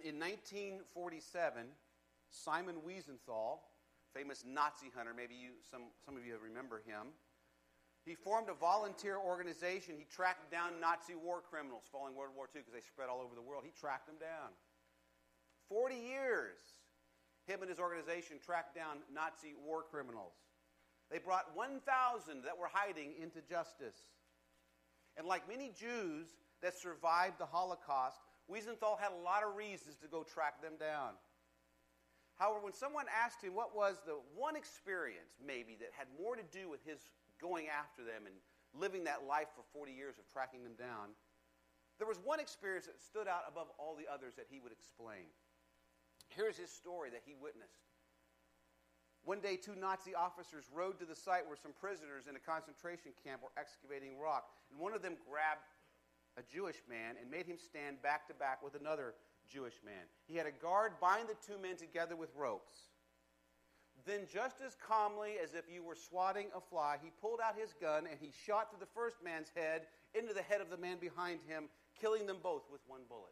In 1947, Simon Wiesenthal, famous Nazi hunter, maybe some of you remember him, he formed a volunteer organization. He tracked down Nazi war criminals following World War II because they spread all over the world. He tracked them down. 40 years, him and his organization tracked down Nazi war criminals. They brought 1,000 that were hiding into justice. And like many Jews that survived the Holocaust, Wiesenthal had a lot of reasons to go track them down. However, when someone asked him what was the one experience maybe that had more to do with his going after them and living that life for 40 years of tracking them down, there was one experience that stood out above all the others that he would explain. Here's his story that he witnessed. One day, 2 Nazi officers rode to the site where some prisoners in a concentration camp were excavating rock, and one of them grabbed a Jewish man and made him stand back to back with another Jewish man. He had a guard bind the 2 men together with ropes. Then, just as calmly as if you were swatting a fly, he pulled out his gun and he shot through the first man's head into the head of the man behind him, killing them both with one bullet.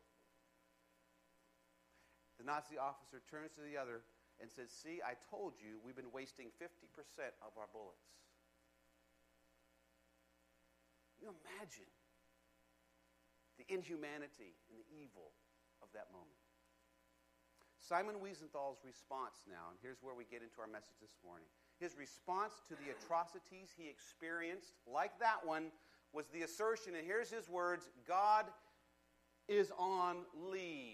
The Nazi officer turns to the other and says, "See, I told you we've been wasting 50% of our bullets." You imagine the inhumanity and the evil of that moment. Simon Wiesenthal's response now, and here's where we get into our message this morning. His response to the atrocities he experienced, like that one, was the assertion, and here's his words, God is on leave.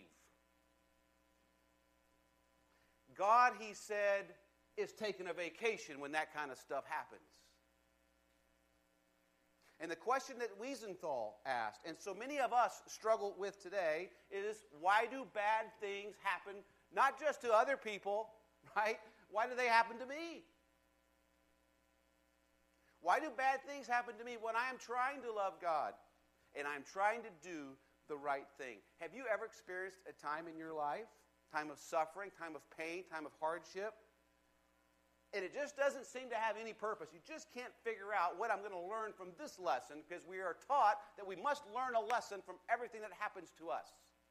God, he said, is taking a vacation when that kind of stuff happens. And the question that Wiesenthal asked, and so many of us struggle with today, is why do bad things happen, not just to other people, right? Why do they happen to me? Why do bad things happen to me when I am trying to love God and I'm trying to do the right thing? Have you ever experienced a time in your life, time of suffering, time of pain, time of hardship, and it just doesn't seem to have any purpose? You just can't figure out what I'm going to learn from this lesson, because we are taught that we must learn a lesson from everything that happens to us.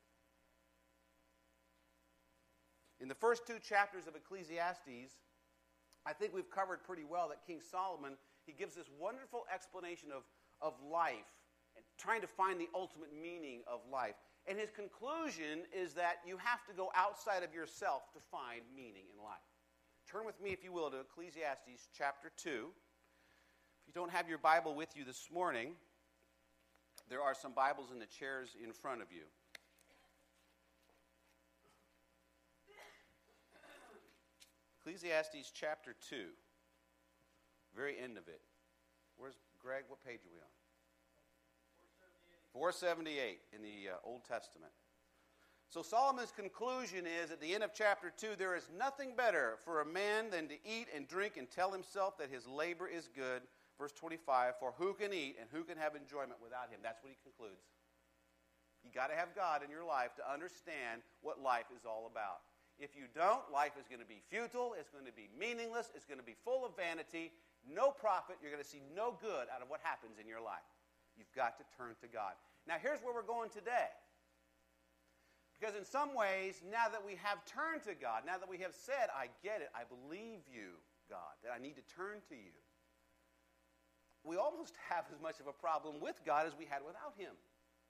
In the first 2 chapters of Ecclesiastes, I think we've covered pretty well that King Solomon, he gives this wonderful explanation of life and trying to find the ultimate meaning of life. And his conclusion is that you have to go outside of yourself to find meaning in life. Turn with me, if you will, to Ecclesiastes chapter 2. If you don't have your Bible with you this morning, there are some Bibles in the chairs in front of you. Ecclesiastes chapter 2, very end of it. Where's Greg? What page are we on? 478 in the Old Testament. So Solomon's conclusion is, at the end of chapter 2, there is nothing better for a man than to eat and drink and tell himself that his labor is good. Verse 25, for who can eat and who can have enjoyment without him? That's what he concludes. You got to have God in your life to understand what life is all about. If you don't, life is going to be futile, it's going to be meaningless, it's going to be full of vanity, no profit, you're going to see no good out of what happens in your life. You've got to turn to God. Now here's where we're going today. Because in some ways, now that we have turned to God, now that we have said, I get it, I believe you, God, that I need to turn to you, we almost have as much of a problem with God as we had without him.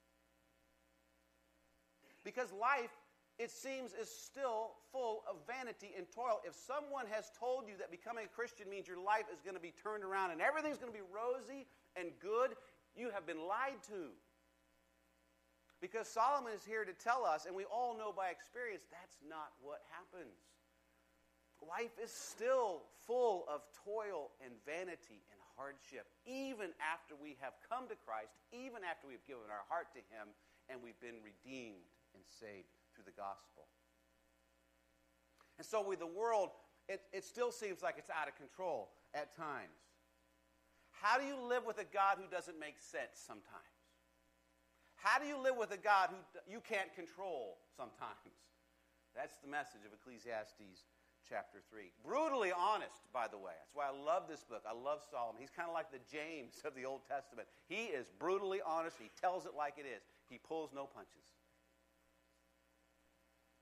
Because life, it seems, is still full of vanity and toil. If someone has told you that becoming a Christian means your life is going to be turned around and everything's going to be rosy and good, you have been lied to. Because Solomon is here to tell us, and we all know by experience, that's not what happens. Life is still full of toil and vanity and hardship, even after we have come to Christ, even after we've given our heart to him, and we've been redeemed and saved through the gospel. And so with the world, it still seems like it's out of control at times. How do you live with a God who doesn't make sense sometimes? How do you live with a God who you can't control sometimes? That's the message of Ecclesiastes chapter 3. Brutally honest, by the way. That's why I love this book. I love Solomon. He's kind of like the James of the Old Testament. He is brutally honest. He tells it like it is. He pulls no punches.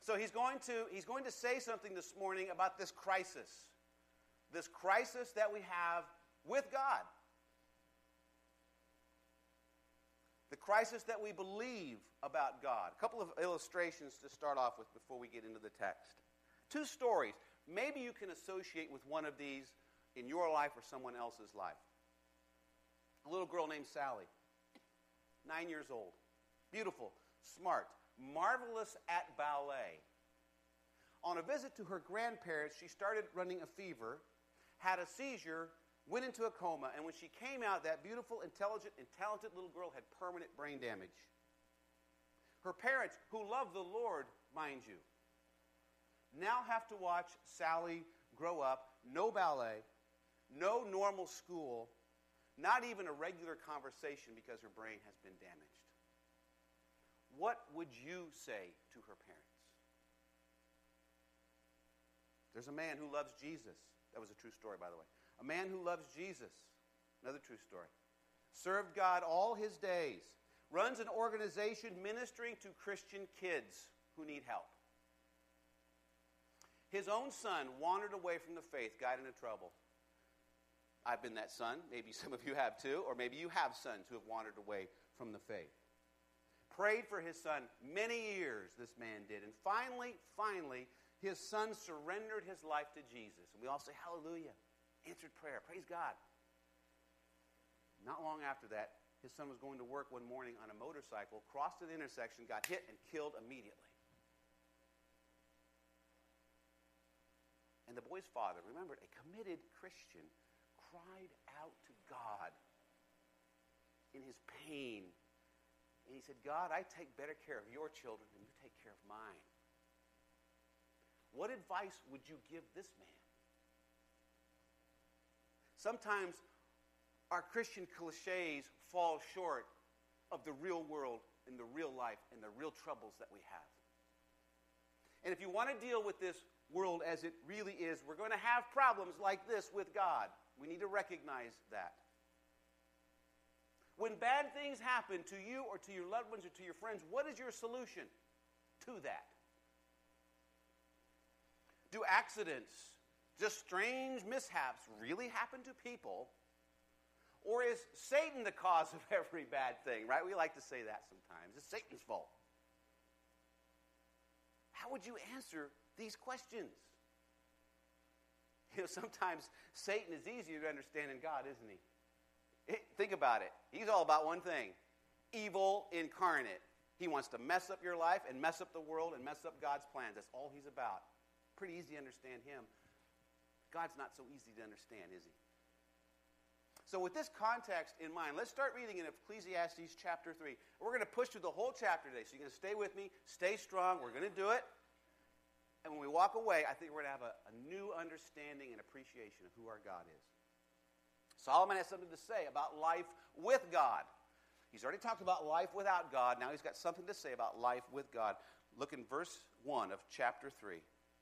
So he's going to say something this morning about this crisis that we have with God. The crisis that we believe about God. A couple of illustrations to start off with before we get into the text. 2 stories. Maybe you can associate with one of these in your life or someone else's life. A little girl named Sally, 9 years old. Beautiful, smart, marvelous at ballet. On a visit to her grandparents, she started running a fever, had a seizure, went into a coma, and when she came out, that beautiful, intelligent, and talented little girl had permanent brain damage. Her parents, who love the Lord, mind you, now have to watch Sally grow up, no ballet, no normal school, not even a regular conversation because her brain has been damaged. What would you say to her parents? There's a man who loves Jesus. That was a true story, by the way. A man who loves Jesus. Another true story. Served God all his days. Runs an organization ministering to Christian kids who need help. His own son wandered away from the faith, got into trouble. I've been that son. Maybe some of you have too. Or maybe you have sons who have wandered away from the faith. Prayed for his son many years, this man did. And finally, his son surrendered his life to Jesus. And we all say, hallelujah. Answered prayer. Praise God. Not long after that, his son was going to work one morning on a motorcycle, crossed an intersection, got hit, and killed immediately. And the boy's father, remember, a committed Christian, cried out to God in his pain. And he said, God, I take better care of your children than you take care of mine. What advice would you give this man? Sometimes our Christian cliches fall short of the real world and the real life and the real troubles that we have. And if you want to deal with this world as it really is, we're going to have problems like this with God. We need to recognize that. When bad things happen to you or to your loved ones or to your friends, what is your solution to that? Do accidents, just strange mishaps, really happen to people? Or is Satan the cause of every bad thing, right? We like to say that sometimes. It's Satan's fault. How would you answer these questions? You know, sometimes Satan is easier to understand than God, isn't he? Think about it. He's all about one thing. Evil incarnate. He wants to mess up your life and mess up the world and mess up God's plans. That's all he's about. Pretty easy to understand him. God's not so easy to understand, is he? So with this context in mind, let's start reading in Ecclesiastes chapter 3. We're going to push through the whole chapter today, so you're going to stay with me, stay strong. We're going to do it. And when we walk away, I think we're going to have a new understanding and appreciation of who our God is. Solomon has something to say about life with God. He's already talked about life without God. Now he's got something to say about life with God. Look in verse 1 of chapter 3.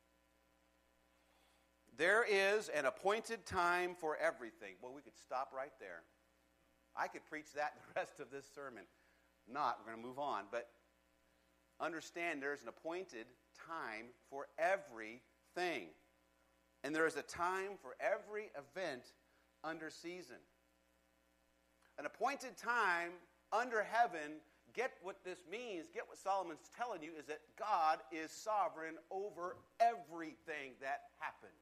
There is an appointed time for everything. Well, we could stop right there. I could preach that the rest of this sermon. Not, we're going to move on. But understand there's an appointed time for everything. And there is a time for every event under season. An appointed time under heaven. Get what this means, get what Solomon's telling you, is that God is sovereign over everything that happens.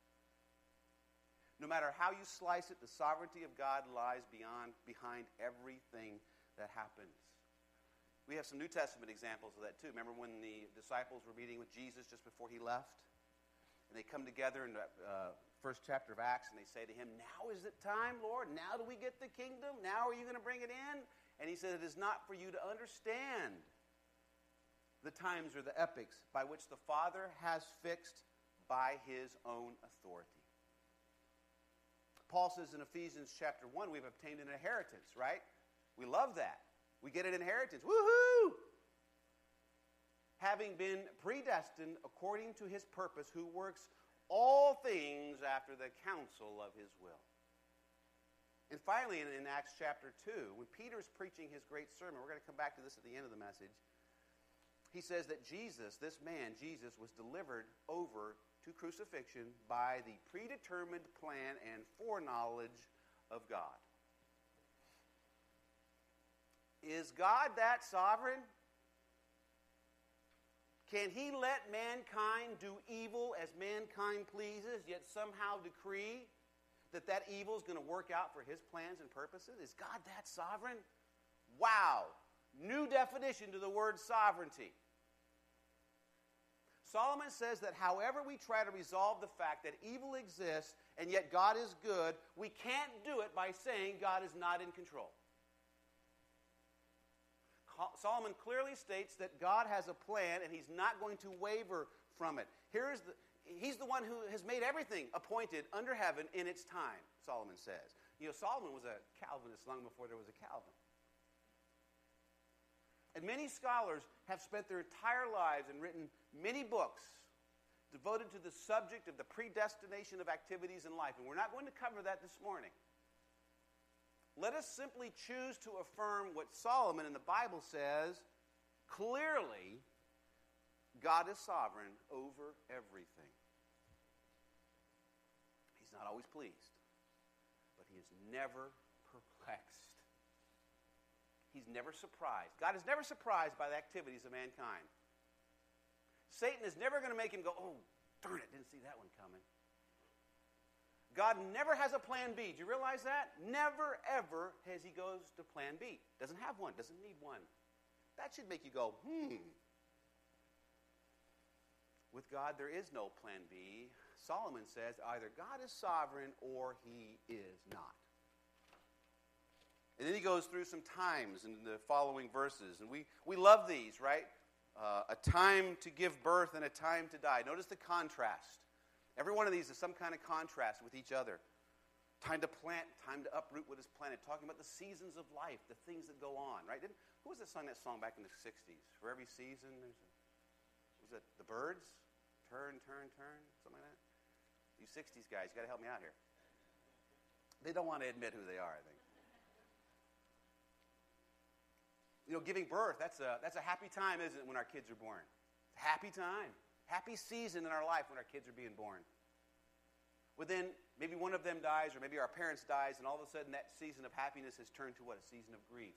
No matter how you slice it, the sovereignty of God lies behind everything that happens. We have some New Testament examples of that too. Remember when the disciples were meeting with Jesus just before he left? And they come together in the first chapter of Acts and they say to him, now is it time, Lord? Now do we get the kingdom? Now are you going to bring it in? And he said, it is not for you to understand the times or the epochs by which the Father has fixed by his own authority. Paul says in Ephesians chapter 1, we've obtained an inheritance, right? We love that. We get an inheritance. Woohoo! Having been predestined according to his purpose, who works all things after the counsel of his will. And finally, in Acts chapter 2, when Peter's preaching his great sermon, we're going to come back to this at the end of the message. he says that Jesus, this man, Jesus, was delivered over to crucifixion by the predetermined plan and foreknowledge of God. Is God that sovereign? Can he let mankind do evil as mankind pleases, yet somehow decree that that evil is going to work out for his plans and purposes? Is God that sovereign? Wow. New definition to the word sovereignty. Solomon says that however we try to resolve the fact that evil exists and yet God is good, we can't do it by saying God is not in control. Solomon clearly states that God has a plan and he's not going to waver from it. He's the one who has made everything appointed under heaven in its time, Solomon says. You know, Solomon was a Calvinist long before there was a Calvin. And many scholars have spent their entire lives and written many books devoted to the subject of the predestination of activities in life. And we're not going to cover that this morning. Let us simply choose to affirm what Solomon in the Bible says. Clearly, God is sovereign over everything. He's not always pleased, but he is never perplexed. He's never surprised. God is never surprised by the activities of mankind. Satan is never going to make him go, oh, darn it, didn't see that one coming. God never has a plan B. Do you realize that? Never, ever has he goes to plan B. Doesn't have one. Doesn't need one. That should make you go, With God, there is no plan B. Solomon says either God is sovereign or he is not. And then he goes through some times in the following verses. And we love these, right? A time to give birth and a time to die. Notice the contrast. Every one of these is some kind of contrast with each other. Time to plant, time to uproot what is planted. Talking about the seasons of life, the things that go on, right? Who was that song back in the 60s? For every season, was it the Byrds? Turn, turn, turn, something like that? You 60s guys, you got to help me out here. They don't want to admit who they are, I think. You know, giving birth, that's a happy time, isn't it, when our kids are born? It's a happy time. Happy season in our life when our kids are being born. But then maybe one of them dies or maybe our parents dies and all of a sudden that season of happiness has turned to what? A season of grief.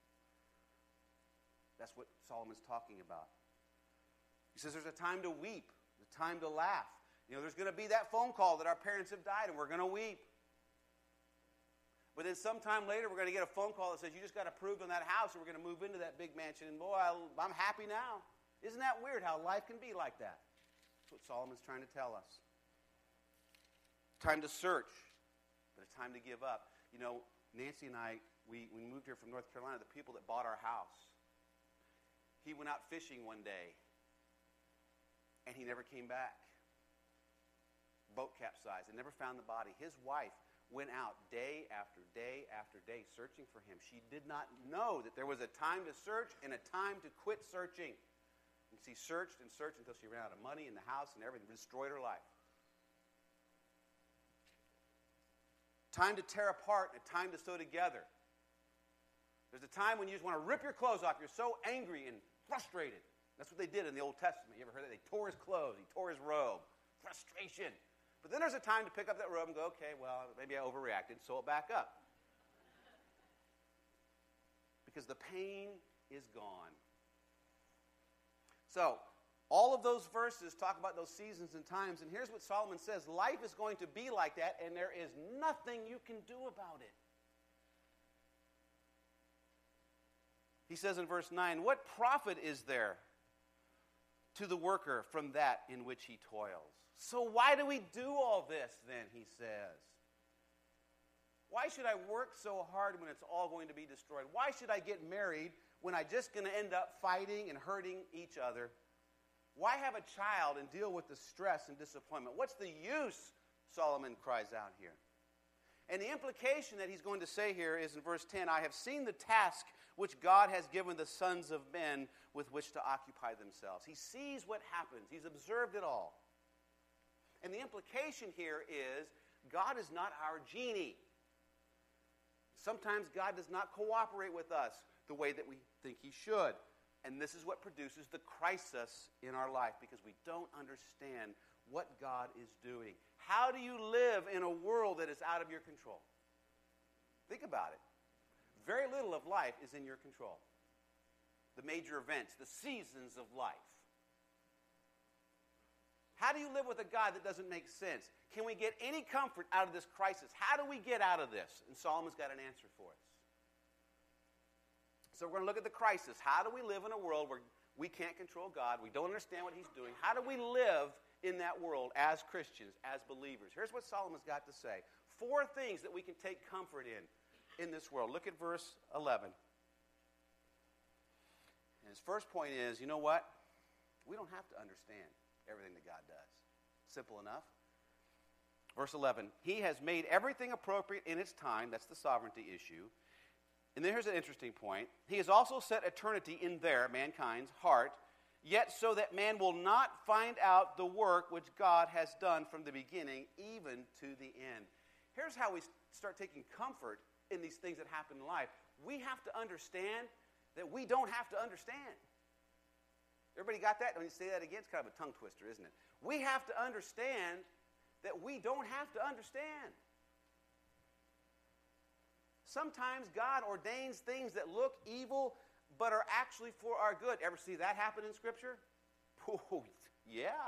That's what Solomon's talking about. He says there's a time to weep, a time to laugh. You know, there's going to be that phone call that our parents have died and we're going to weep. But then sometime later we're going to get a phone call that says you just got approved on that house and we're going to move into that big mansion and boy, I'm happy now. Isn't that weird how life can be like that? That's what Solomon's trying to tell us. Time to search, but a time to give up. You know, Nancy and I, we moved here from North Carolina, the people that bought our house. He went out fishing one day, and he never came back. Boat capsized and never found the body. His wife went out day after day after day searching for him. She did not know that there was a time to search and a time to quit searching. And she searched and searched until she ran out of money and the house and everything, destroyed her life. Time to tear apart and a time to sew together. There's a time when you just want to rip your clothes off. You're so angry and frustrated. That's what they did in the Old Testament. You ever heard that? They tore his clothes. He tore his robe. Frustration. But then there's a time to pick up that robe and go, okay, well, maybe I overreacted. Sew it back up. Because the pain is gone. So, all of those verses talk about those seasons and times, and here's what Solomon says. Life is going to be like that, and there is nothing you can do about it. He says in verse 9, what profit is there to the worker from that in which he toils? So why do we do all this then, he says? Why should I work so hard when it's all going to be destroyed? Why should I get married when I'm just going to end up fighting and hurting each other? Why have a child and deal with the stress and disappointment? What's the use, Solomon cries out here. And the implication that he's going to say here is in verse 10, I have seen the task which God has given the sons of men with which to occupy themselves. He sees what happens. He's observed it all. And the implication here is God is not our genie. Sometimes God does not cooperate with us the way that we think he should. And this is what produces the crisis in our life because we don't understand what God is doing. How do you live in a world that is out of your control? Think about it. Very little of life is in your control. The major events, the seasons of life. How do you live with a God that doesn't make sense? Can we get any comfort out of this crisis? How do we get out of this? And Solomon's got an answer for us. So we're going to look at the crisis. How do we live in a world where we can't control God? We don't understand what he's doing. How do we live in that world as Christians, as believers? Here's what Solomon's got to say. 4 things that we can take comfort in this world. Look at verse 11. And his first point is, you know what? We don't have to understand everything that God does. Simple enough. Verse 11. He has made everything appropriate in its time. That's the sovereignty issue. And then here's an interesting point. He has also set eternity in mankind's heart, yet so that man will not find out the work which God has done from the beginning, even to the end. Here's how we start taking comfort in these things that happen in life. We have to understand that we don't have to understand. Everybody got that? When you say that again, it's kind of a tongue twister, isn't it? We have to understand that we don't have to understand. Sometimes God ordains things that look evil but are actually for our good. Ever see that happen in Scripture? Oh, yeah.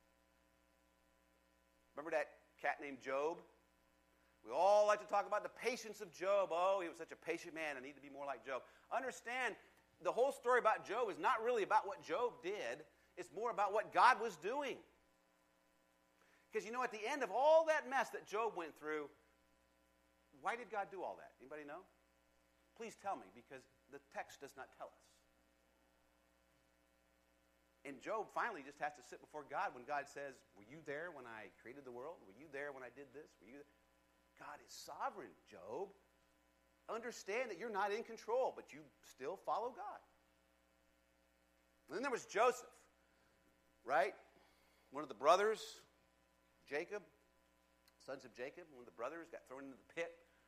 Remember that cat named Job? We all like to talk about the patience of Job. Oh, he was such a patient man. I need to be more like Job. Understand, the whole story about Job is not really about what Job did. It's more about what God was doing. Because you know, at the end of all that mess that Job went through, why did God do all that? Anybody know? Please tell me, because the text does not tell us. And Job finally just has to sit before God when God says, were you there when I created the world? Were you there when I did this? Were you there? God is sovereign, Job. Understand that you're not in control, but you still follow God. And then there was Joseph, right? One of the brothers, Jacob, sons of Jacob, one of the brothers got thrown into the pit.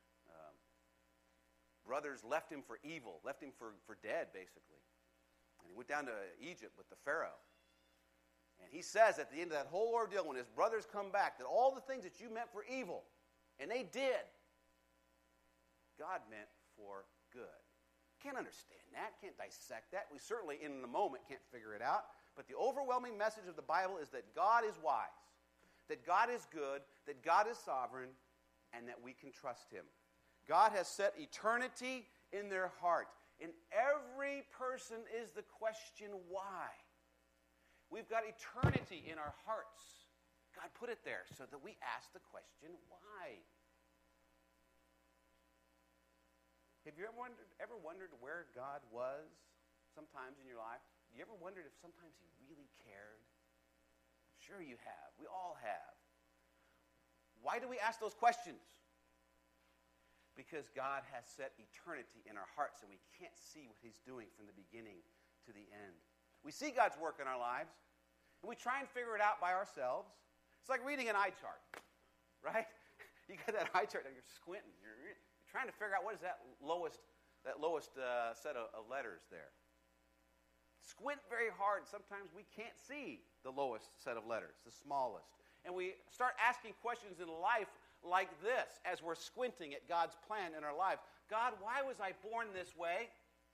Brothers left him for evil, left him for dead, basically. And he went down to Egypt with the Pharaoh. And he says at the end of that whole ordeal, when his brothers come back, that all the things that you meant for evil, and they did, God meant for good. Can't understand that, can't dissect that. We certainly, in the moment, can't figure it out. But the overwhelming message of the Bible is that God is wise, that God is good, that God is sovereign, and that we can trust him. God has set eternity in their heart. In every person is the question, why? We've got eternity in our hearts. God put it there so that we ask the question, why? Have you ever wondered where God was sometimes in your life? You ever wondered if sometimes he really cared? Sure you have. We all have. Why do we ask those questions? Because God has set eternity in our hearts and we can't see what he's doing from the beginning to the end. We see God's work in our lives and we try and figure it out by ourselves. It's like reading an eye chart, right? You got that eye chart and you're squinting. You're trying to figure out what is that lowest set of letters there. Squint very hard. Sometimes we can't see the lowest set of letters, the smallest. And we start asking questions in life like this as we're squinting at God's plan in our life. God, why was I born this way?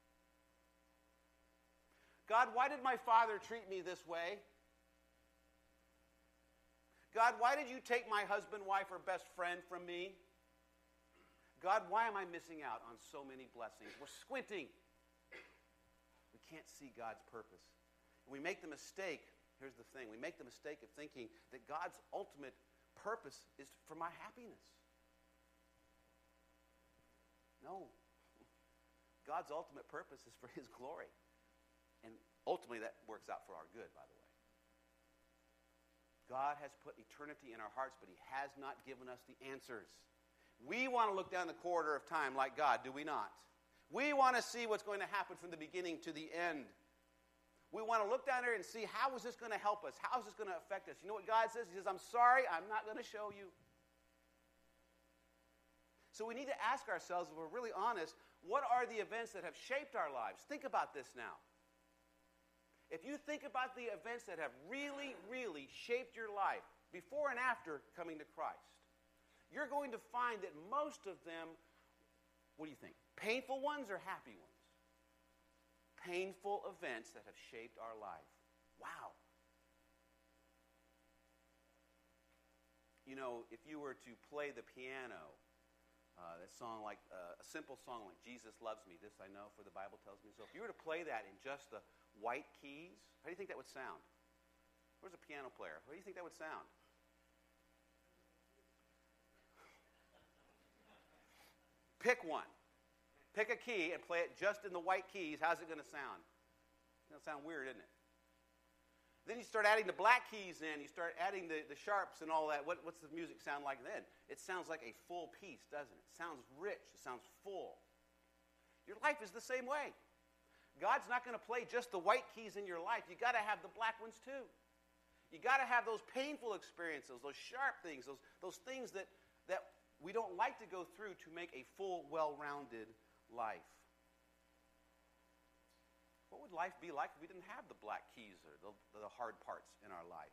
God, why did my father treat me this way? God, why did you take my husband, wife, or best friend from me? God, why am I missing out on so many blessings? We're squinting. We can't see God's purpose. And we make the mistake, here's the thing, we make the mistake of thinking that God's ultimate purpose is for my happiness. No. God's ultimate purpose is for his glory. And ultimately that works out for our good, by the way. God has put eternity in our hearts, but he has not given us the answers. We want to look down the corridor of time like God, do we not? We want to see what's going to happen from the beginning to the end. We want to look down there and see, how is this going to help us? How is this going to affect us? You know what God says? He says, I'm sorry, I'm not going to show you. So we need to ask ourselves, if we're really honest, what are the events that have shaped our lives? Think about this now. if you think about the events that have really, really shaped your life before and after coming to Christ, you're going to find that most of them, what do you think? Painful ones or happy ones? Painful events that have shaped our life. Wow. You know, if you were to play the piano, that song like, a simple song like Jesus Loves Me, This I Know, for the Bible Tells Me So. If you were to play that in just the white keys, how do you think that would sound? Where's a piano player? How do you think that would sound? Pick one. Pick a key and play it just in the white keys. How's it going to sound? It's going to sound weird, isn't it? Then you start adding the black keys in. You start adding the sharps and all that. What's the music sound like then? It sounds like a full piece, doesn't it? It sounds rich. It sounds full. Your life is the same way. God's not going to play just the white keys in your life. You've got to have the black ones too. You've got to have those painful experiences, those sharp things, those things that we don't like to go through to make a full, well-rounded life. What would life be like if we didn't have the black keys or the hard parts in our life?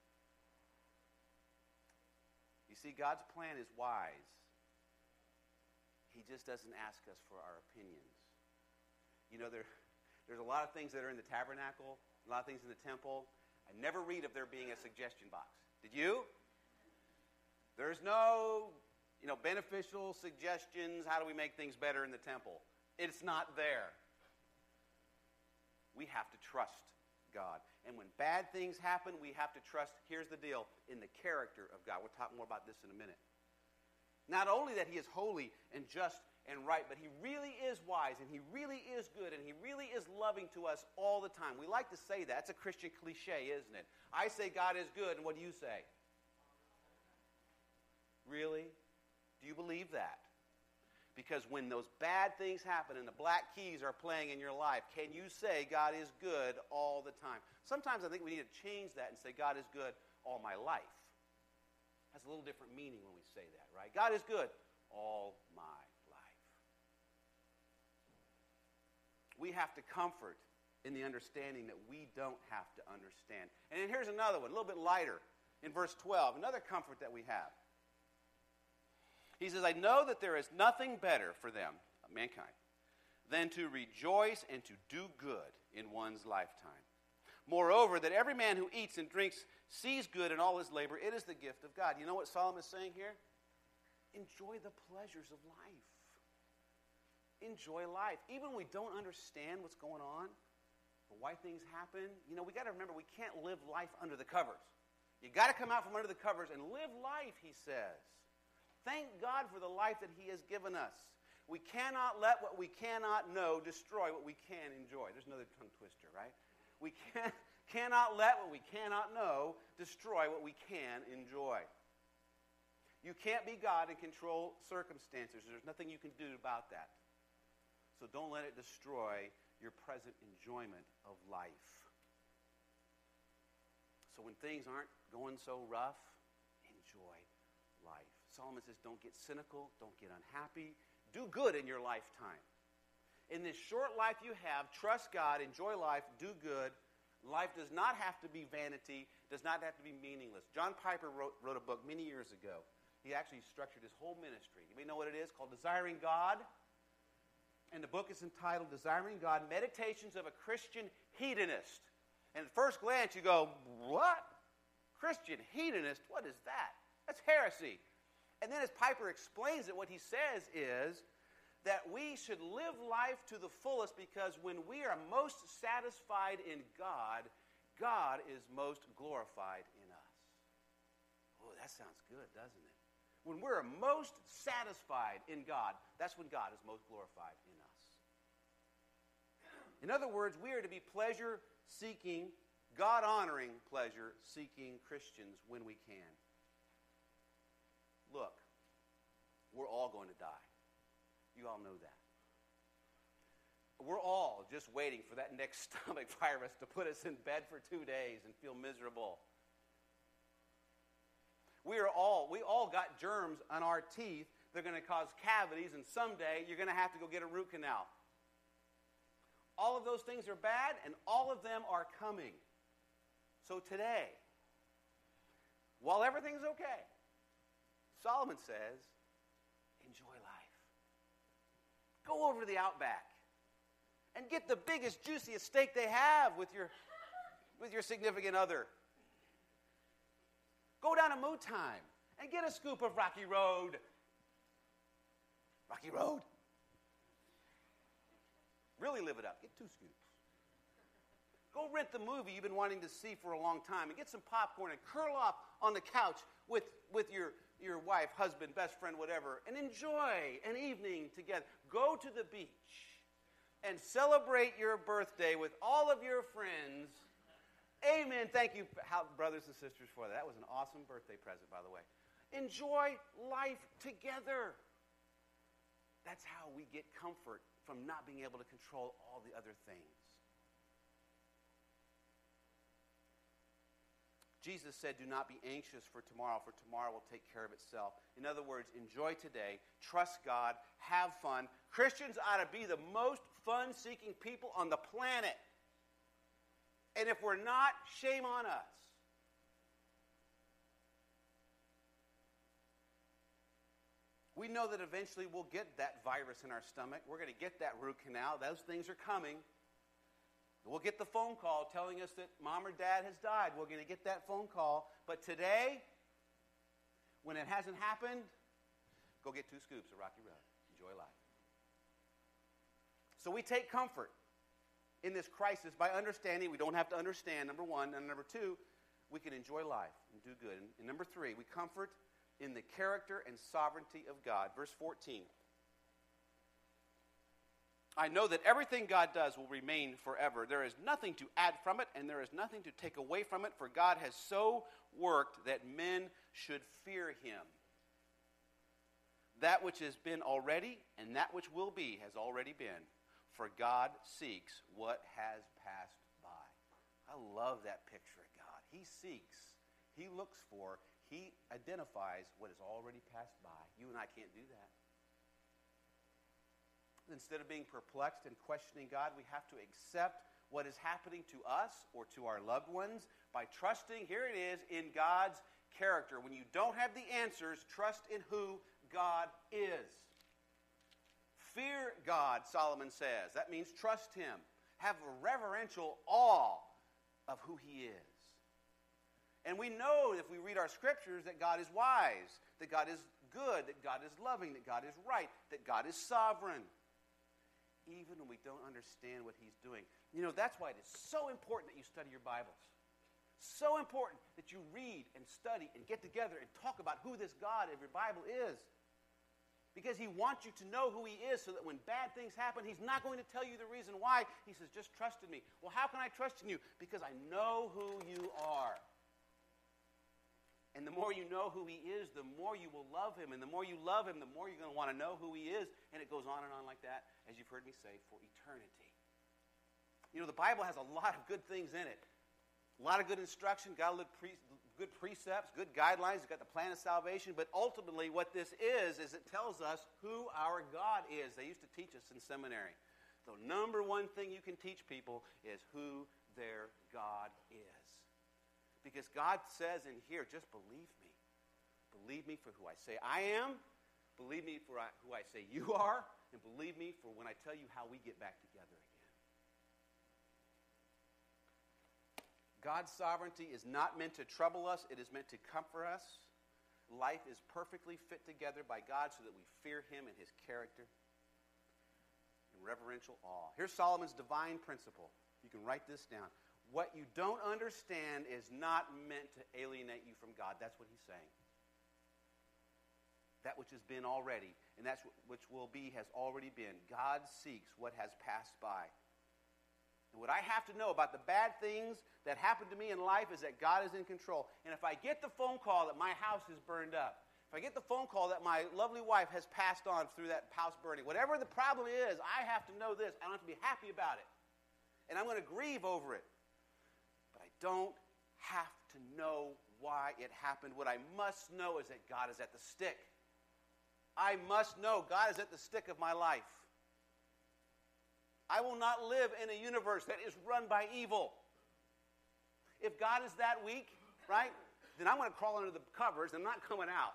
You see, God's plan is wise. He just doesn't ask us for our opinions. You know, there's a lot of things that are in the tabernacle, a lot of things in the temple. I never read of there being a suggestion box. Did you? There's no, beneficial suggestions. How do we make things better in the temple? It's not there. We have to trust God. And when bad things happen, we have to trust, here's the deal, in the character of God. We'll talk more about this in a minute. Not only that he is holy and just and right, but he really is wise and he really is good and he really is loving to us all the time. We like to say that. It's a Christian cliche, isn't it? I say God is good, and what do you say? Really? Do you believe that? Because when those bad things happen and the black keys are playing in your life, can you say God is good all the time? Sometimes I think we need to change that and say God is good all my life. Has a little different meaning when we say that, right? God is good all my life. We have to comfort in the understanding that we don't have to understand. And then here's another one, a little bit lighter, in verse 12, another comfort that we have. He says, I know that there is nothing better for them, mankind, than to rejoice and to do good in one's lifetime. Moreover, that every man who eats and drinks sees good in all his labor. It is the gift of God. You know what Solomon is saying here? Enjoy the pleasures of life. Enjoy life. Even when we don't understand what's going on, or why things happen, we got to remember we can't live life under the covers. You got to come out from under the covers and live life, he says. Thank God for the life that he has given us. We cannot let what we cannot know destroy what we can enjoy. There's another tongue twister, right? We cannot let what we cannot know destroy what we can enjoy. You can't be God and control circumstances. There's nothing you can do about that. So don't let it destroy your present enjoyment of life. So when things aren't going so rough, enjoy life. Solomon says, don't get cynical, don't get unhappy. Do good in your lifetime. In this short life you have, trust God, enjoy life, do good. Life does not have to be vanity, does not have to be meaningless. John Piper wrote a book many years ago. He actually structured his whole ministry. You may know what it is, called Desiring God. And the book is entitled Desiring God, Meditations of a Christian Hedonist. And at first glance you go, what? Christian hedonist? What is that? That's heresy. And then as Piper explains it, what he says is that we should live life to the fullest because when we are most satisfied in God, God is most glorified in us. Oh, that sounds good, doesn't it? When we're most satisfied in God, that's when God is most glorified in us. In other words, we are to be pleasure-seeking, God-honoring pleasure-seeking Christians when we can. Look, we're all going to die. You all know that. We're all just waiting for that next stomach virus to put us in bed for 2 days and feel miserable. We all got germs on our teeth. They're going to cause cavities, and someday you're going to have to go get a root canal. All of those things are bad, and all of them are coming. So today, while everything's okay, Solomon says, enjoy life. Go over to the Outback and get the biggest, juiciest steak they have with your significant other. Go down to Moo Time and get a scoop of Rocky Road. Rocky Road. Really live it up. Get 2 scoops. Go rent the movie you've been wanting to see for a long time and get some popcorn and curl up on the couch with your wife, husband, best friend, whatever, and enjoy an evening together. Go to the beach and celebrate your birthday with all of your friends. Amen. Thank you, brothers and sisters, for that. That was an awesome birthday present, by the way. Enjoy life together. That's how we get comfort from not being able to control all the other things. Jesus said, do not be anxious for tomorrow will take care of itself. In other words, enjoy today, trust God, have fun. Christians ought to be the most fun-seeking people on the planet. And if we're not, shame on us. We know that eventually we'll get that virus in our stomach. We're going to get that root canal. Those things are coming. We'll get the phone call telling us that mom or dad has died. We're going to get that phone call. But today, when it hasn't happened, go get 2 scoops of Rocky Road. Enjoy life. So we take comfort in this crisis by understanding. We don't have to understand, number 1. And number 2, we can enjoy life and do good. And number 3, we comfort in the character and sovereignty of God. Verse 14. I know that everything God does will remain forever. There is nothing to add from it, and there is nothing to take away from it, for God has so worked that men should fear him. That which has been already and that which will be has already been, for God seeks what has passed by. I love that picture of God. He seeks, he looks for, he identifies what has already passed by. You and I can't do that. Instead of being perplexed and questioning God, we have to accept what is happening to us or to our loved ones by trusting, here it is, in God's character. When you don't have the answers, trust in who God is. Fear God, Solomon says. That means trust him. Have a reverential awe of who he is. And we know if we read our scriptures that God is wise, that God is good, that God is loving, that God is right, that God is sovereign. Even when we don't understand what he's doing. You know, that's why it is so important that you study your Bibles. So important that you read and study and get together and talk about who this God of your Bible is. Because he wants you to know who he is so that when bad things happen, he's not going to tell you the reason why. He says, just trust in me. Well, how can I trust in you? Because I know who you are. And the more you know who he is, the more you will love him. And the more you love him, the more you're going to want to know who he is. And it goes on and on like that, as you've heard me say, for eternity. You know, the Bible has a lot of good things in it. A lot of good instruction, good precepts, good guidelines. It's got the plan of salvation. But ultimately what this is it tells us who our God is. They used to teach us in seminary. The number one thing you can teach people is who their God is. Because God says in here, just believe me. Believe me for who I say I am. Believe me for who I say you are. And believe me for when I tell you how we get back together again. God's sovereignty is not meant to trouble us. It is meant to comfort us. Life is perfectly fit together by God so that we fear him and his character and reverential awe. Here's Solomon's divine principle. You can write this down. What you don't understand is not meant to alienate you from God. That's what he's saying. That which has been already, and that's which will be, has already been. God seeks what has passed by. And what I have to know about the bad things that happen to me in life is that God is in control. And if I get the phone call that my house is burned up, if I get the phone call that my lovely wife has passed on through that house burning, whatever the problem is, I have to know this. I don't have to be happy about it. And I'm going to grieve over it. Don't have to know why it happened. What I must know is that God is at the stick. I must know God is at the stick of my life. I will not live in a universe that is run by evil. If God is that weak, right, then I'm going to crawl under the covers and I'm not coming out.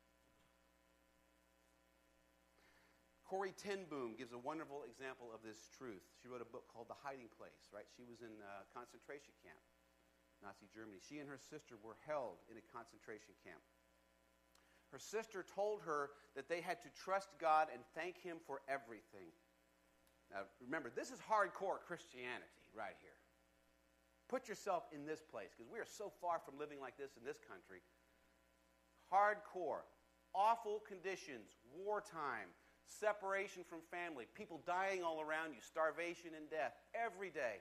Corrie ten Boom gives a wonderful example of this truth. She wrote a book called The Hiding Place, right? She was in a concentration camp, Nazi Germany. She and her sister were held in a concentration camp. Her sister told her that they had to trust God and thank Him for everything. Now, remember, this is hardcore Christianity right here. Put yourself in this place, because we are so far from living like this in this country. Hardcore, awful conditions, wartime, separation from family, people dying all around you, starvation and death every day.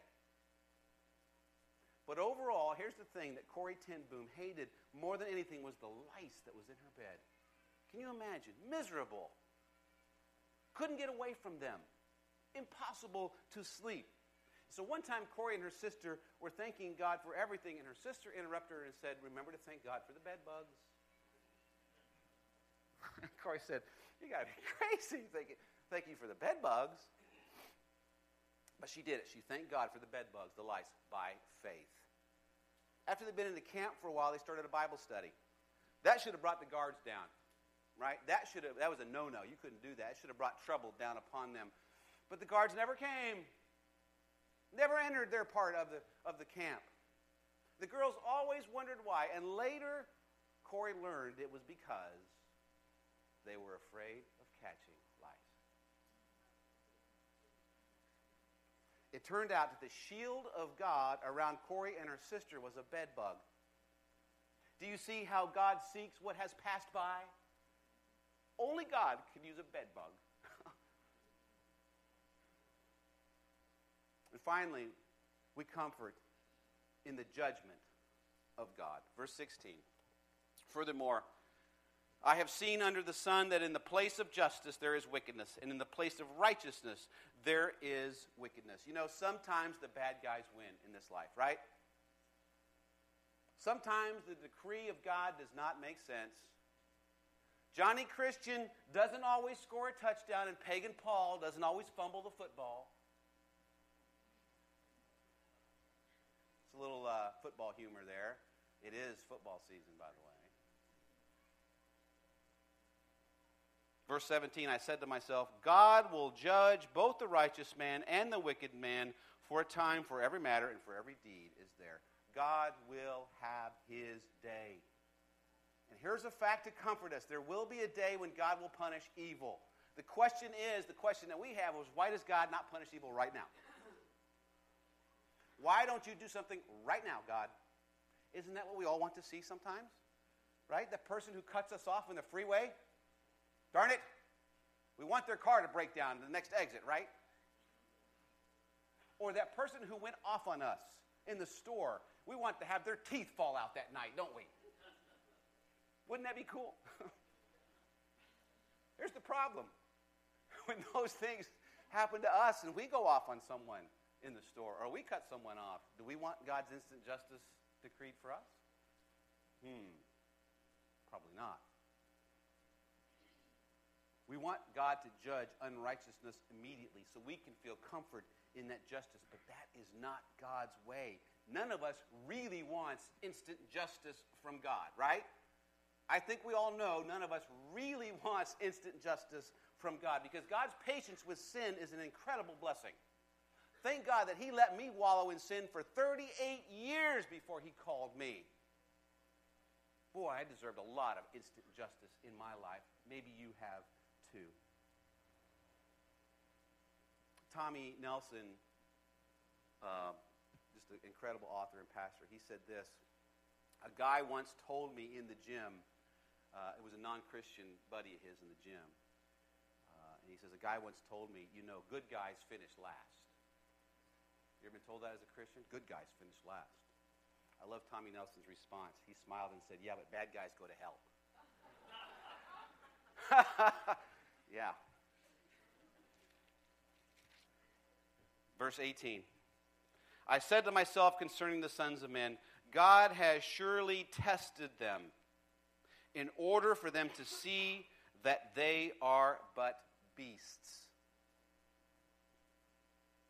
But overall, here's the thing that Corrie ten Boom hated more than anything was the lice that was in her bed. Can you imagine? Miserable. Couldn't get away from them. Impossible to sleep. So one time, Corrie and her sister were thanking God for everything, and her sister interrupted her and said, "Remember to thank God for the bed bugs." Corrie said, "You got to be crazy. Thank you for the bed bugs." But she did it. She thanked God for the bed bugs, the lice, by faith. After they'd been in the camp for a while, they started a Bible study. That should have brought the guards down, right? That was a no-no. You couldn't do that. It should have brought trouble down upon them. But the guards never came. Never entered their part of the camp. The girls always wondered why. And later, Corrie learned it was because they were afraid of catching lice. It turned out that the shield of God around Corrie and her sister was a bed bug. Do you see how God seeks what has passed by? Only God can use a bed bug. And finally, we comfort in the judgment of God. Verse 16. Furthermore, I have seen under the sun that in the place of justice there is wickedness, and in the place of righteousness there is wickedness. You know, sometimes the bad guys win in this life, right? Sometimes the decree of God does not make sense. Johnny Christian doesn't always score a touchdown, and Pagan Paul doesn't always fumble the football. It's a little football humor there. It is football season, by the way. Verse 17, I said to myself, God will judge both the righteous man and the wicked man, for a time for every matter and for every deed is there. God will have His day. And here's a fact to comfort us. There will be a day when God will punish evil. The question that we have is, why does God not punish evil right now? Why don't you do something right now, God? Isn't that what we all want to see sometimes? Right? The person who cuts us off on the freeway, darn it, we want their car to break down to the next exit, right? Or that person who went off on us in the store, we want to have their teeth fall out that night, don't we? Wouldn't that be cool? Here's the problem. When those things happen to us and we go off on someone in the store or we cut someone off, do we want God's instant justice decreed for us? Probably not. We want God to judge unrighteousness immediately so we can feel comfort in that justice, but that is not God's way. None of us really wants instant justice from God, right? I think we all know none of us really wants instant justice from God because God's patience with sin is an incredible blessing. Thank God that He let me wallow in sin for 38 years before He called me. Boy, I deserved a lot of instant justice in my life. Maybe you have too. Tommy Nelson, just an incredible author and pastor, he said this. A guy once told me in the gym, it was a non-Christian buddy of his in the gym, and he says, a guy once told me, you know, good guys finish last. You ever been told that as a Christian? Good guys finish last. I love Tommy Nelson's response. He smiled and said, yeah, but bad guys go to hell. Yeah. Verse 18. I said to myself concerning the sons of men, God has surely tested them in order for them to see that they are but beasts.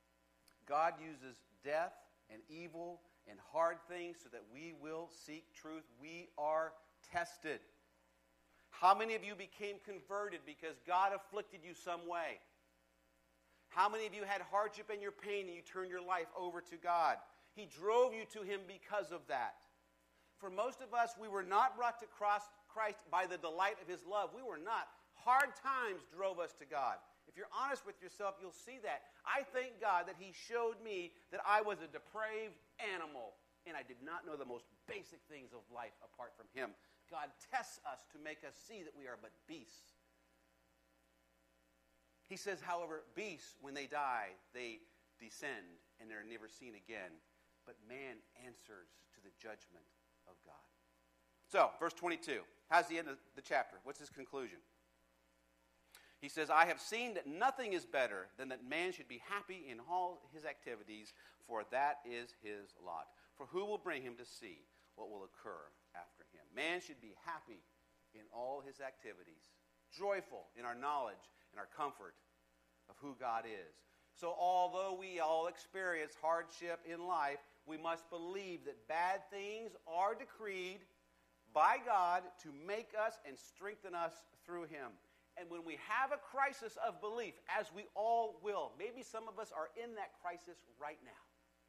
God uses death and evil and hard things so that we will seek truth. We are tested. How many of you became converted because God afflicted you some way? How many of you had hardship and your pain and you turned your life over to God? He drove you to Him because of that. For most of us, we were not brought to Christ by the delight of His love. We were not. Hard times drove us to God. If you're honest with yourself, you'll see that. I thank God that He showed me that I was a depraved animal and I did not know the most basic things of life apart from Him. God tests us to make us see that we are but beasts. He says, however, beasts, when they die, they descend and they're never seen again. But man answers to the judgment of God. So, verse 22. How's the end of the chapter? What's his conclusion? He says, I have seen that nothing is better than that man should be happy in all his activities, for that is his lot. For who will bring him to see what will occur after him? Man should be happy in all his activities, joyful in our knowledge and our comfort of who God is. So although we all experience hardship in life, we must believe that bad things are decreed by God to make us and strengthen us through Him. And when we have a crisis of belief, as we all will, maybe some of us are in that crisis right now,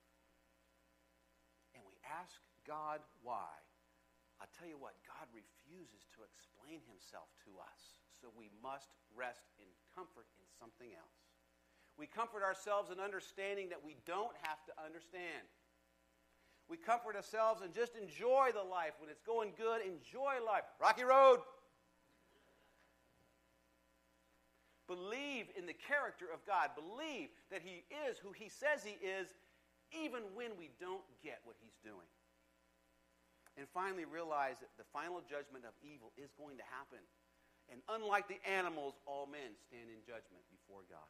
and we ask God why, I'll tell you what, God refuses to explain Himself to us. So we must rest in comfort in something else. We comfort ourselves in understanding that we don't have to understand. We comfort ourselves and just enjoy the life. When it's going good, enjoy life. Rocky road. Believe in the character of God. Believe that He is who He says He is, even when we don't get what He's doing. And finally realize that the final judgment of evil is going to happen. And unlike the animals, all men stand in judgment before God.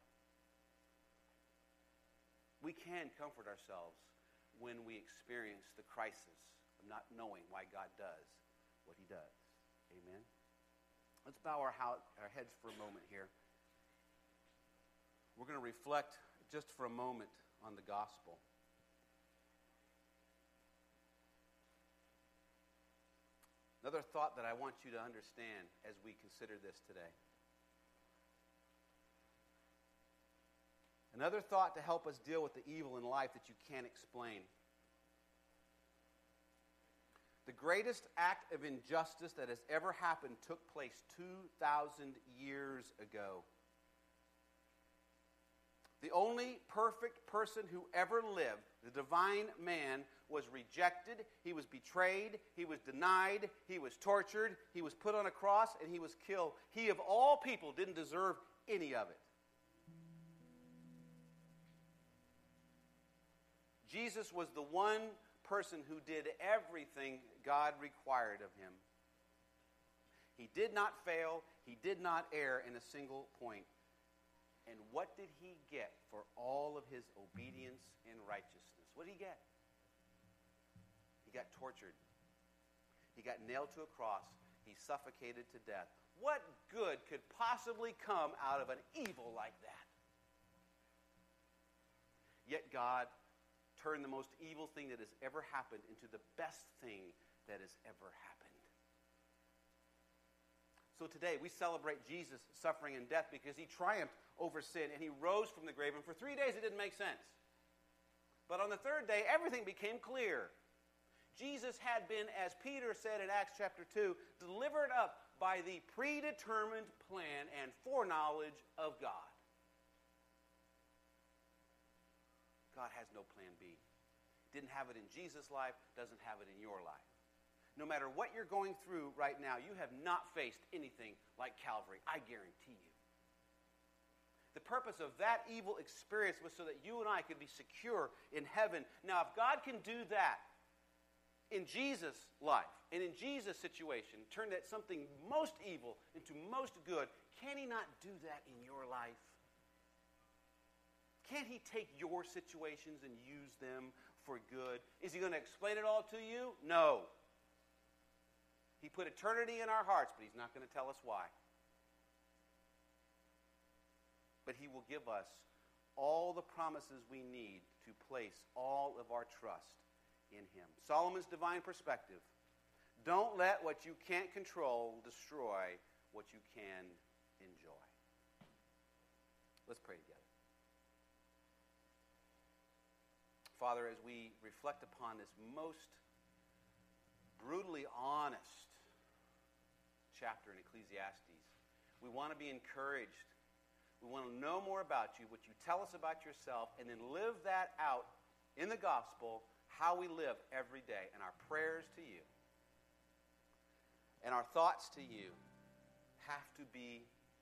We can comfort ourselves when we experience the crisis of not knowing why God does what He does. Amen? Let's bow our heads for a moment here. We're going to reflect just for a moment on the gospel. Another thought that I want you to understand as we consider this today. Another thought to help us deal with the evil in life that you can't explain. The greatest act of injustice that has ever happened took place 2,000 years ago. The only perfect person who ever lived, the divine man, was rejected, he was betrayed, he was denied, he was tortured, he was put on a cross, and he was killed. He, of all people, didn't deserve any of it. Jesus was the one person who did everything God required of him. He did not fail. He did not err in a single point. And what did he get for all of his obedience and righteousness? What did he get? He got tortured. He got nailed to a cross. He suffocated to death. What good could possibly come out of an evil like that? Yet God turned the most evil thing that has ever happened into the best thing that has ever happened. So today we celebrate Jesus' suffering and death because He triumphed over sin and He rose from the grave. And for 3 days it didn't make sense. But on the third day, everything became clear. Jesus had been, as Peter said in Acts chapter 2, delivered up by the predetermined plan and foreknowledge of God. God has no plan B. Didn't have it in Jesus' life, doesn't have it in your life. No matter what you're going through right now, you have not faced anything like Calvary, I guarantee you. The purpose of that evil experience was so that you and I could be secure in heaven. Now, if God can do that in Jesus' life and in Jesus' situation, turn that something most evil into most good, can He not do that in your life? Can't He take your situations and use them for good? Is He going to explain it all to you? No. He put eternity in our hearts, but He's not going to tell us why. But He will give us all the promises we need to place all of our trust in him. Solomon's divine perspective. Don't let what you can't control destroy what you can enjoy. Let's pray together. Father, as we reflect upon this most brutally honest chapter in Ecclesiastes, we want to be encouraged. We want to know more about you, what you tell us about yourself, and then live that out in the gospel, how we live every day, and our prayers to you and our thoughts to you have to be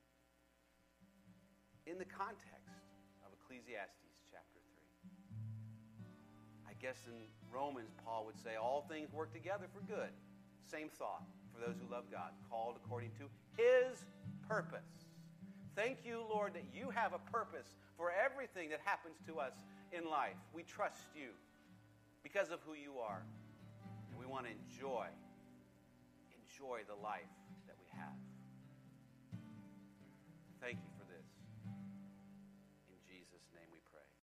in the context of Ecclesiastes chapter 3. I guess in Romans, Paul would say, all things work together for good. Same thought for those who love God, called according to his purpose. Thank you, Lord, that you have a purpose for everything that happens to us in life. We trust you because of who you are. And we want to enjoy the life that we have. Thank you.